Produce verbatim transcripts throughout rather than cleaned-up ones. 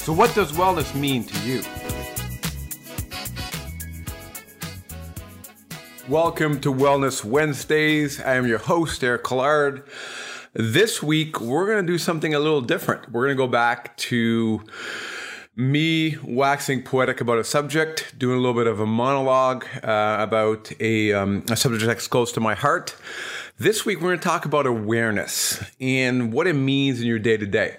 So what does wellness mean to you? Welcome to Wellness Wednesdays. I am your host, Eric Collard. This week, we're going to do something a little different. We're going to go back to me waxing poetic about a subject, doing a little bit of a monologue uh, about a, um, a subject that's close to my heart. This week, we're going to talk about awareness and what it means in your day-to-day.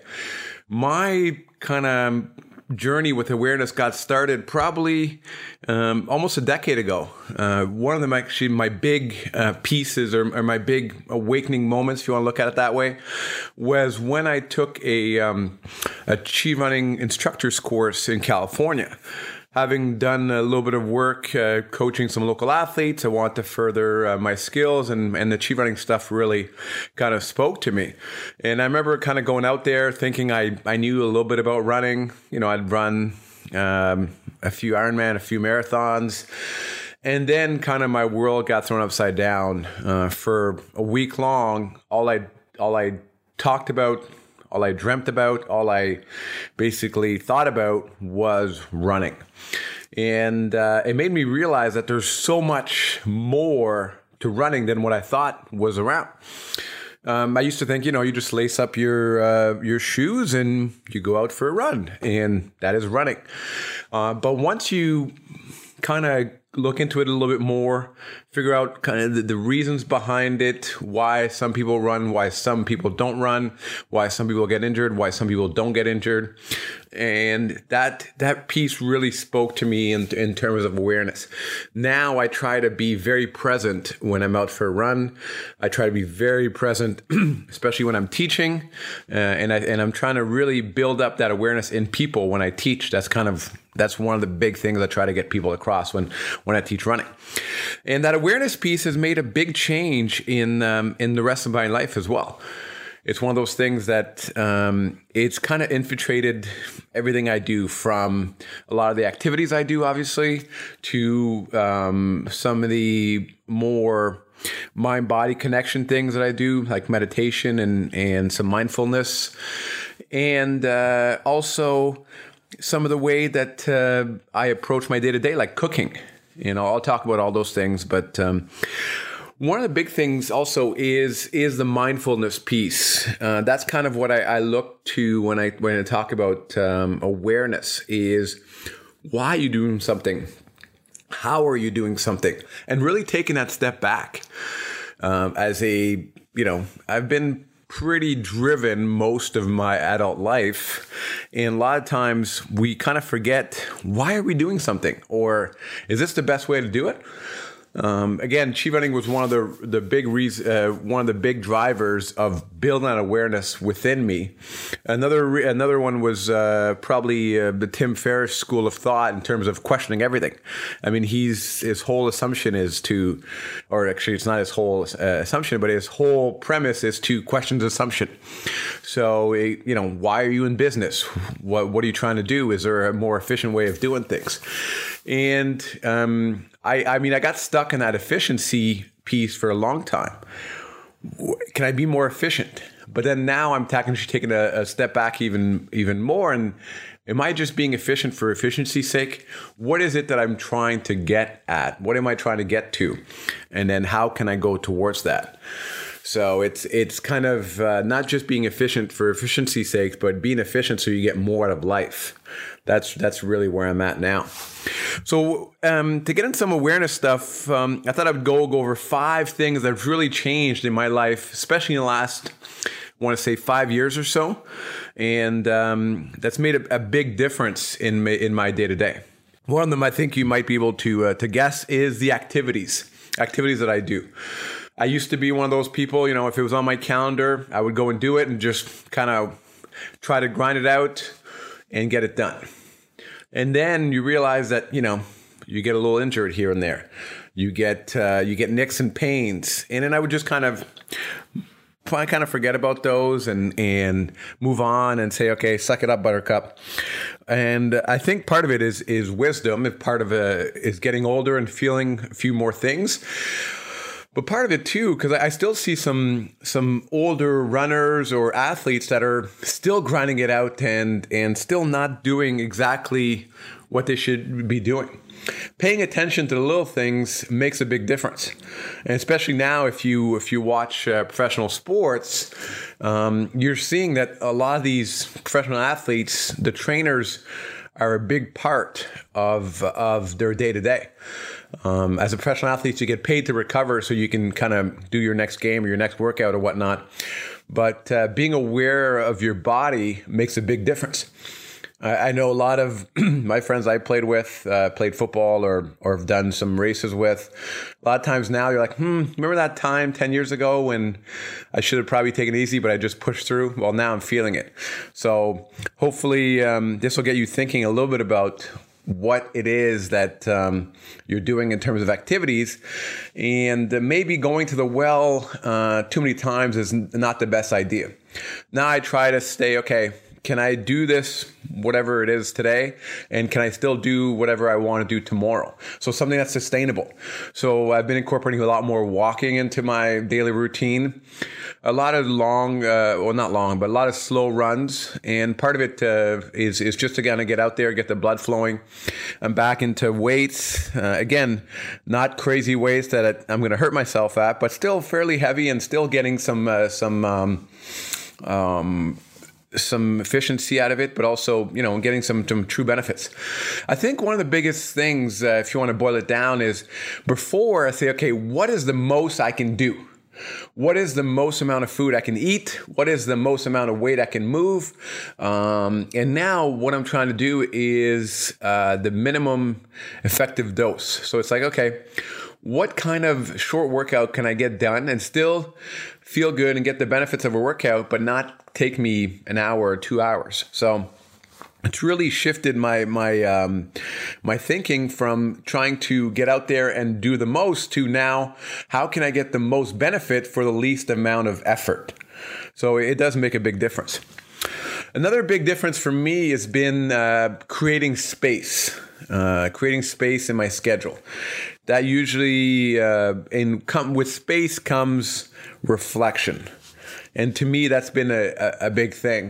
My kind of journey with awareness got started probably um, almost a decade ago. Uh, one of them, actually, my big uh, pieces or, or my big awakening moments, if you want to look at it that way, was when I took a, um, a Chi Running instructor's course in California. Having done a little bit of work uh, coaching some local athletes, I want to further uh, my skills, and, and the Chi Running stuff really kind of spoke to me. And I remember kind of going out there thinking I, I knew a little bit about running. You know, I'd run um, a few Ironman, a few marathons. And then kind of my world got thrown upside down. Uh, for a week long, all I all I talked about, all I dreamt about, all I basically thought about was running. And uh, it made me realize that there's so much more to running than what I thought was around. Um, I used to think, you know, you just lace up your uh, your shoes and you go out for a run, and that is running. Uh, but once you kind of look into it a little bit more, figure out kind of the, the reasons behind it, why some people run, why some people don't run, why some people get injured, why some people don't get injured. And that that piece really spoke to me in, in terms of awareness. Now I try to be very present when I'm out for a run. I try to be very present, especially when I'm teaching. Uh, and, I, and I'm trying to really build up that awareness in people when I teach. That's kind of That's one of the big things I try to get people across when, when I teach running. And that awareness piece has made a big change in um, in the rest of my life as well. It's one of those things that um, it's kind of infiltrated everything I do, from a lot of the activities I do, obviously, to um, some of the more mind-body connection things that I do, like meditation and, and some mindfulness. And uh, also some of the way that uh, I approach my day-to-day, like cooking. You know, I'll talk about all those things, but um, one of the big things also is is the mindfulness piece. Uh, that's kind of what I, I look to when I when I talk about um, awareness. Is why are you doing something? How are you doing something? And really taking that step back. Um, as a, you know, I've been pretty driven most of my adult life. And a lot of times we kind of forget, why are we doing something? Or is this the best way to do it? Um, again, Chi Running was one of the the big reasons, uh, one of the big drivers of building that awareness within me. Another re- another one was uh, probably uh, the Tim Ferriss school of thought in terms of questioning everything. I mean, he's his whole assumption is to, or actually, it's not his whole uh, assumption, but his whole premise is to question the assumption. So, uh, you know, why are you in business? What what are you trying to do? Is there a more efficient way of doing things? And um, I, I mean, I got stuck in that efficiency piece for a long time. Can I be more efficient? But then now I'm actually taking a, a step back even even more. And am I just being efficient for efficiency's sake? What is it that I'm trying to get at? What am I trying to get to? And then how can I go towards that? So it's it's kind of uh, not just being efficient for efficiency's sake, but being efficient so you get more out of life. That's that's really where I'm at now. So um, to get into some awareness stuff, um, I thought I would go, go over five things that have really changed in my life, especially in the last, I want to say, five years or so. And um, that's made a, a big difference in my, in my day-to-day. One of them I think you might be able to uh, to guess is the activities, activities that I do. I used to be one of those people, you know, if it was on my calendar, I would go and do it and just kind of try to grind it out and get it done. And then you realize that, you know, you get a little injured here and there. You get uh, you get nicks and pains. And then I would just kind of I kind of forget about those and, and move on and say, okay, suck it up, buttercup. And I think part of it is is wisdom. If part of it is getting older and feeling a few more things. But part of it too, because I still see some some older runners or athletes that are still grinding it out and and still not doing exactly what they should be doing. Paying attention to the little things makes a big difference, and especially now, if you if you watch uh, professional sports, um, you're seeing that a lot of these professional athletes, the trainers, are a big part of of their day to day. Um, as a professional athlete, you get paid to recover so you can kind of do your next game or your next workout or whatnot. But uh, being aware of your body makes a big difference. I, I know a lot of my friends I played with, uh, played football or or have done some races with. A lot of times now you're like, hmm, remember that time ten years ago when I should have probably taken it easy, but I just pushed through? Well, now I'm feeling it. So hopefully um, this will get you thinking a little bit about what it is that um, you're doing in terms of activities, and uh, maybe going to the well uh, too many times is n- not the best idea. Now I try to stay, okay, can I do this, whatever it is today, and can I still do whatever I want to do tomorrow? So something that's sustainable. So I've been incorporating a lot more walking into my daily routine. A lot of long, uh, well, not long, but a lot of slow runs. And part of it uh, is, is just to kind of get out there, get the blood flowing. I'm back into weights. Uh, again, not crazy weights that I'm going to hurt myself at, but still fairly heavy and still getting some, uh, some, um, um, some efficiency out of it, but also, you know, getting some, some true benefits. I think one of the biggest things, uh, if you want to boil it down, is before I say, okay, what is the most I can do? What is the most amount of food I can eat? What is the most amount of weight I can move? Um, and now what I'm trying to do is uh, the minimum effective dose. So it's like, okay, what kind of short workout can I get done and still feel good and get the benefits of a workout, but not take me an hour or two hours? So it's really shifted my my um, my thinking from trying to get out there and do the most to now, how can I get the most benefit for the least amount of effort? So it does make a big difference. Another big difference for me has been uh, creating space, uh, creating space in my schedule. That usually uh, in come with space comes reflection, and to me that's been a, a, a big thing.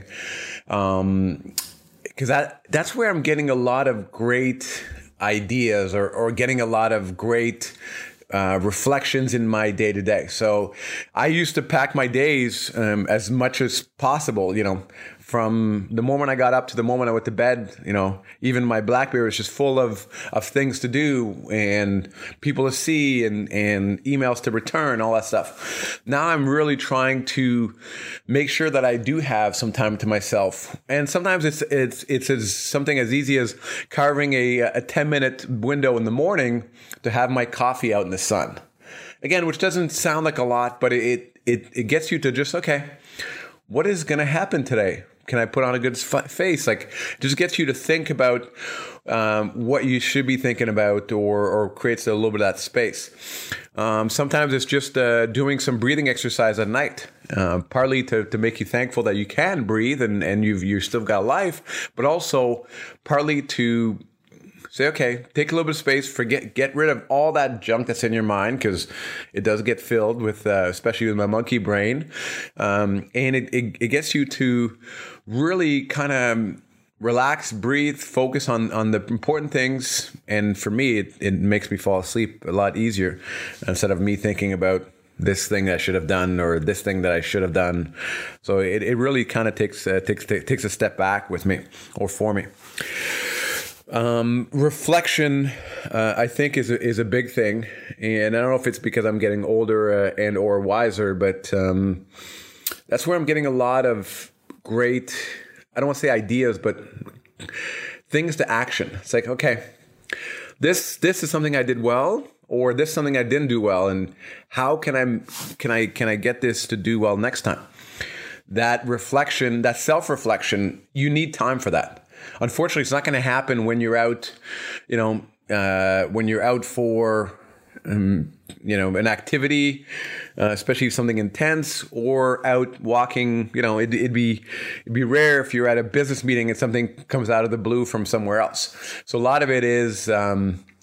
Um, Because that, that's where I'm getting a lot of great ideas or, or getting a lot of great uh, reflections in my day to day. So I used to pack my days um, as much as possible, you know, from the moment I got up to the moment I went to bed. You know, even my BlackBerry was just full of, of things to do and people to see and, and emails to return, all that stuff. Now I'm really trying to make sure that I do have some time to myself. And sometimes it's it's it's as something as easy as carving a, a ten minute window in the morning to have my coffee out in the sun. Again, which doesn't sound like a lot, but it it, it gets you to just, okay, what is going to happen today? Can I put on a good face? Like, it just gets you to think about um, what you should be thinking about, or, or creates a little bit of that space. Um, sometimes it's just uh, doing some breathing exercise at night, uh, partly to, to make you thankful that you can breathe and, and you've you still got life, but also partly to say, okay, take a little bit of space, forget, get rid of all that junk that's in your mind, because it does get filled with, uh, especially with my monkey brain. Um, and it, it, it gets you to really kind of relax, breathe, focus on, on the important things. And for me, it, it makes me fall asleep a lot easier instead of me thinking about this thing I should have done or this thing that I should have done. So it, it really kind of takes, uh, takes, takes a step back with me or for me. Um, reflection, uh, I think is a, is a big thing, and I don't know if it's because I'm getting older uh, and or wiser, but um, that's where I'm getting a lot of great, I don't want to say ideas, but things to action. It's like, okay, this this is something I did well, or this is something I didn't do well, and how can I can I can I get this to do well next time? That reflection, that self-reflection, you need time for that. Unfortunately, it's not going to happen when you're out, you know, uh, when you're out for, um, you know, an activity, uh, especially something intense, or out walking. You know, it, it'd be it'd be rare if you're at a business meeting and something comes out of the blue from somewhere else. So a lot of it is um,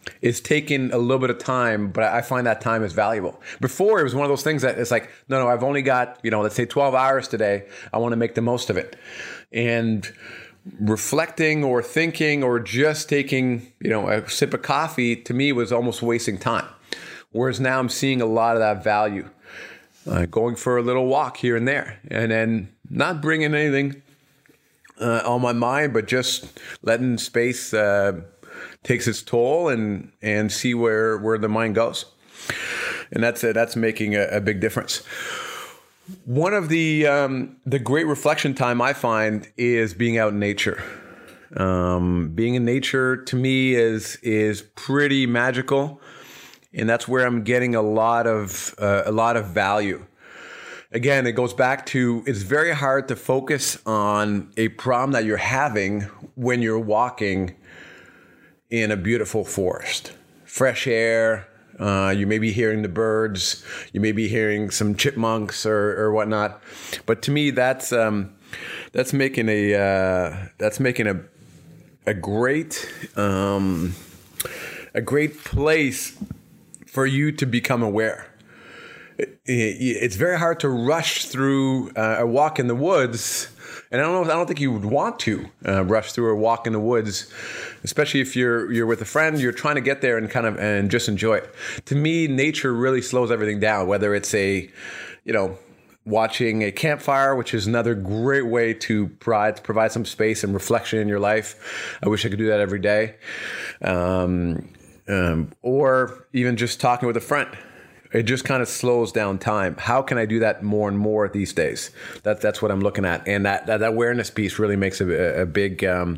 is taking a little bit of time, but I find that time is valuable. Before, it was one of those things that it's like, no, no, I've only got, you know, let's say twelve hours today. I want to make the most of it. And reflecting or thinking or just taking, you know, a sip of coffee to me was almost wasting time. Whereas now I'm seeing a lot of that value. Uh, going for a little walk here and there, and then not bringing anything uh, on my mind, but just letting space uh, takes its toll and and see where where the mind goes, and that's uh, that's making a, a big difference. One of the um, the great reflection time I find is being out in nature. Um, being in nature to me is is pretty magical. And that's where I'm getting a lot of uh, a lot of value. Again, it goes back to it's very hard to focus on a problem that you're having when you're walking in a beautiful forest. Fresh air, uh, you may be hearing the birds, you may be hearing some chipmunks or, or whatnot. But to me, that's um, that's making a uh, that's making a a great um, a great place for you to become aware. It's very hard to rush through uh, a walk in the woods, and I don't know. I don't think you would want to uh, rush through a walk in the woods, especially if you're you're with a friend. You're trying to get there and kind of and just enjoy it. To me, nature really slows everything down. Whether it's a, you know, watching a campfire, which is another great way to provide provide some space and reflection in your life. I wish I could do that every day. Um, Um, or even just talking with a friend. It just kind of slows down time. How can I do that more and more these days? That, that's what I'm looking at. And that, that awareness piece really makes a, a big um,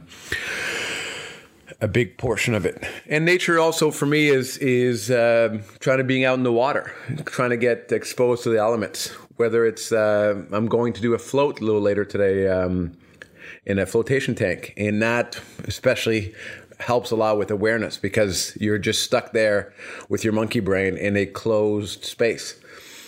a big portion of it. And nature also for me is is uh, trying to being out in the water, trying to get exposed to the elements. Whether it's, uh, I'm going to do a float a little later today um, in a flotation tank. And that especially helps a lot with awareness because you're just stuck there with your monkey brain in a closed space.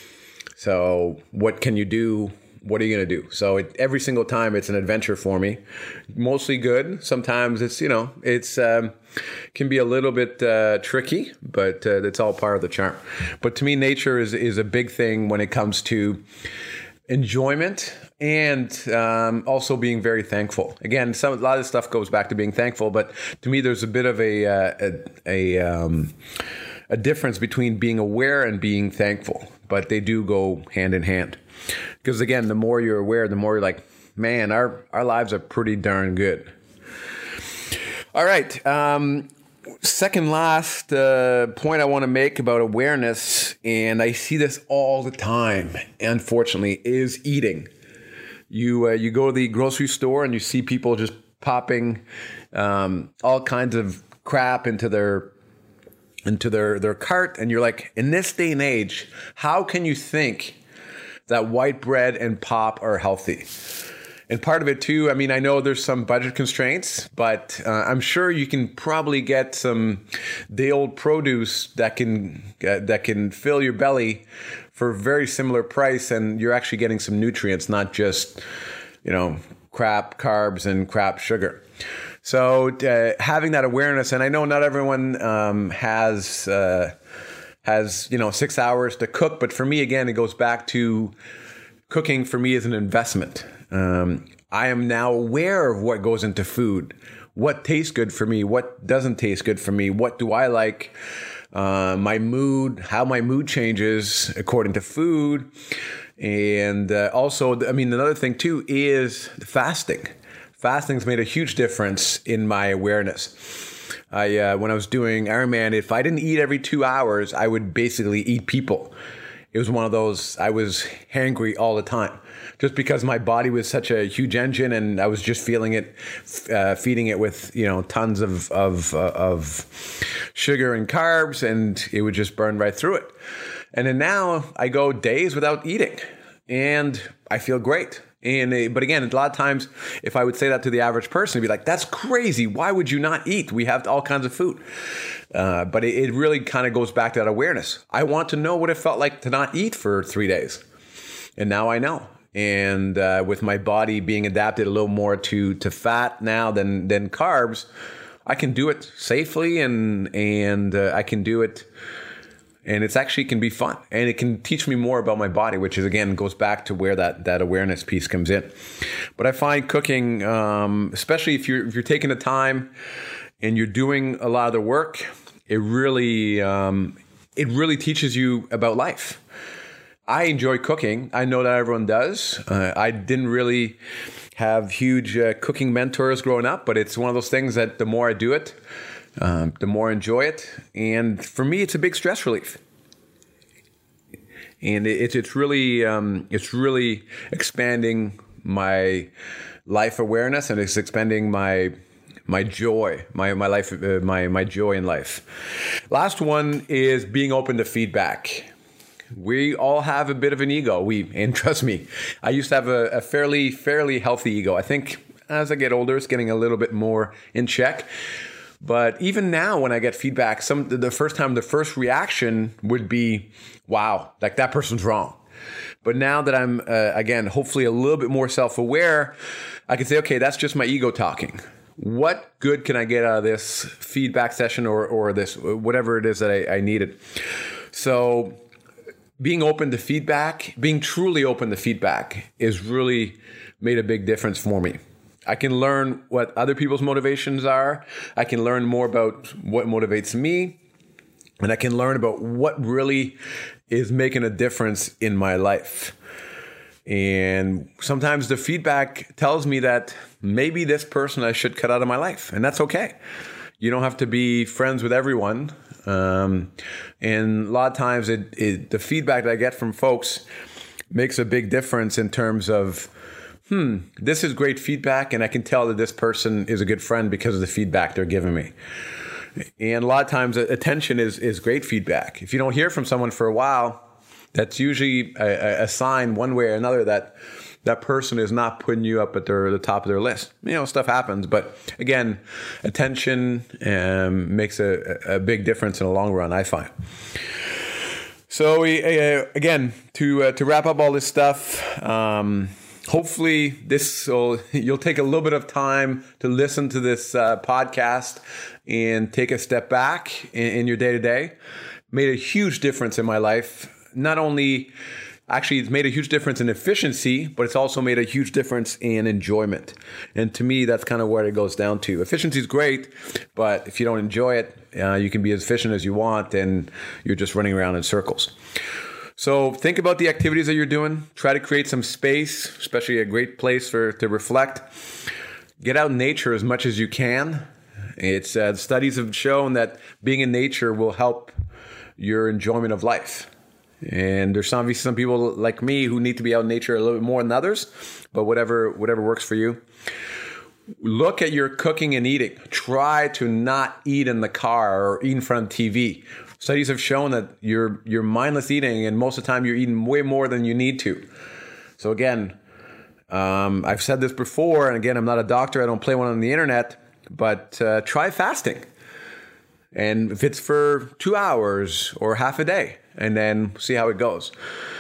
So what can you do? What are you going to do? So it, every single time it's an adventure for me, mostly good. Sometimes it's, you know, it's um, can be a little bit uh, tricky, but uh, it's all part of the charm. But to me, nature is, is a big thing when it comes to enjoyment and um, also being very thankful. Again, some a lot of this stuff goes back to being thankful, but to me, there's a bit of a uh, a a, um, a difference between being aware and being thankful, but they do go hand in hand. Because again, the more you're aware, the more you're like, man, our our lives are pretty darn good. All right. Um, Second last uh, point I want to make about awareness, and I see this all the time, unfortunately, is eating. You uh, you go to the grocery store and you see people just popping um, all kinds of crap into their into their, their cart, and you're like, in this day and age, how can you think that white bread and pop are healthy? And part of it too, I mean, I know there's some budget constraints, but uh, I'm sure you can probably get some day-old produce that can uh, that can fill your belly for a very similar price, and you're actually getting some nutrients, not just, you know, crap carbs and crap sugar. So uh, having that awareness, and I know not everyone um, has uh, has you know six hours to cook, but for me, again, it goes back to cooking. For me, is an investment. Um, I am now aware of what goes into food, what tastes good for me, what doesn't taste good for me, what do I like, uh, my mood, how my mood changes according to food. And uh, also, I mean, another thing too is fasting. Fasting's made a huge difference in my awareness. I uh, when I was doing Ironman, if I didn't eat every two hours, I would basically eat people. It was one of those, I was hangry all the time. Just because my body was such a huge engine, and I was just feeling it, uh, feeding it with you know tons of of uh, of sugar and carbs, and it would just burn right through it. And then now I go days without eating, and I feel great. And uh, but again, a lot of times, if I would say that to the average person, it'd be like, "That's crazy. Why would you not eat? We have all kinds of food." Uh, but it, it really kind of goes back to that awareness. I want to know what it felt like to not eat for three days, and now I know. And uh, with my body being adapted a little more to to fat now than than carbs, I can do it safely, and and uh, I can do it, and it's actually can be fun, and it can teach me more about my body, which is again goes back to where that that awareness piece comes in. But I find cooking, um, especially if you're if you're taking the time and you're doing a lot of the work, it really um, it really teaches you about life. I enjoy cooking. I know that everyone does. Uh, I didn't really have huge uh, cooking mentors growing up, but it's one of those things that the more I do it, um, the more I enjoy it. And for me, it's a big stress relief. And it's it's really um, it's really expanding my life awareness, and it's expanding my my joy, my my life, uh, my my joy in life. Last one is being open to feedback. We all have a bit of an ego. We, and trust me, I used to have a, a fairly, fairly healthy ego. I think as I get older, it's getting a little bit more in check. But even now, when I get feedback, some the first time, the first reaction would be, "Wow, like that person's wrong." But now that I'm uh, again, hopefully, a little bit more self-aware, I can say, "Okay, that's just my ego talking. What good can I get out of this feedback session, or or this whatever it is that I, I needed?" So, being open to feedback, being truly open to feedback is really made a big difference for me. I can learn what other people's motivations are. I can learn more about what motivates me. And I can learn about what really is making a difference in my life. And sometimes the feedback tells me that maybe this person I should cut out of my life. And that's okay. You don't have to be friends with everyone. Um, and a lot of times it, it, the feedback that I get from folks makes a big difference in terms of, hmm, this is great feedback, and I can tell that this person is a good friend because of the feedback they're giving me. And a lot of times attention is, is great feedback. If you don't hear from someone for a while, that's usually a, a sign one way or another that that person is not putting you up at their, the top of their list. You know, stuff happens. But again, attention um, makes a, a big difference in the long run, I find. So we, uh, again, to uh, to wrap up all this stuff, um, hopefully this will, you'll take a little bit of time to listen to this uh, podcast and take a step back in, in your day-to-day. Made a huge difference in my life. Not only... Actually, it's made a huge difference in efficiency, but it's also made a huge difference in enjoyment. And to me, that's kind of where it goes down to. Efficiency is great, but if you don't enjoy it, uh, you can be as efficient as you want, and you're just running around in circles. So think about the activities that you're doing. Try to create some space, especially a great place for to reflect. Get out in nature as much as you can. It's uh, studies have shown that being in nature will help your enjoyment of life. And there's some, some people like me who need to be out in nature a little bit more than others, but whatever whatever works for you. Look at your cooking and eating. Try to not eat in the car or eat in front of T V. Studies have shown that you're you're mindless eating, and most of the time you're eating way more than you need to. So again, um, I've said this before, and again, I'm not a doctor. I don't play one on the internet, but uh, try fasting. And if it's for two hours or half a day, and then see how it goes.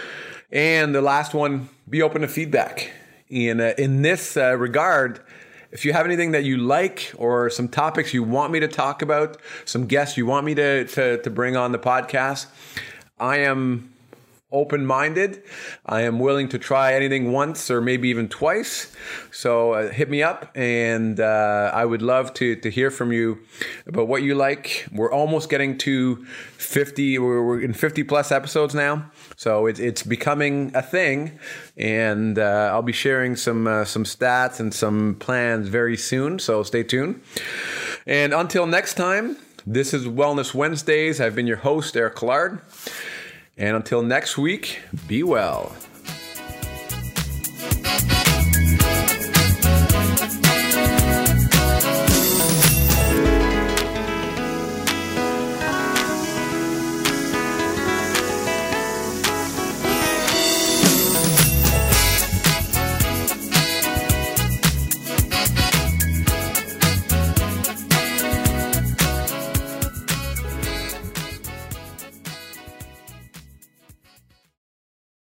And the last one, be open to feedback. In, uh, in this uh, regard, if you have anything that you like or some topics you want me to talk about, some guests you want me to, to, to bring on the podcast, I am open-minded. I am willing to try anything once or maybe even twice. So uh, hit me up, and uh, I would love to to hear from you about what you like. We're almost getting to fifty. We're, we're in fifty plus episodes now, so it's it's becoming a thing. And uh, I'll be sharing some uh, some stats and some plans very soon. So stay tuned. And until next time, this is Wellness Wednesdays. I've been your host, Eric Collard. And until next week, be well.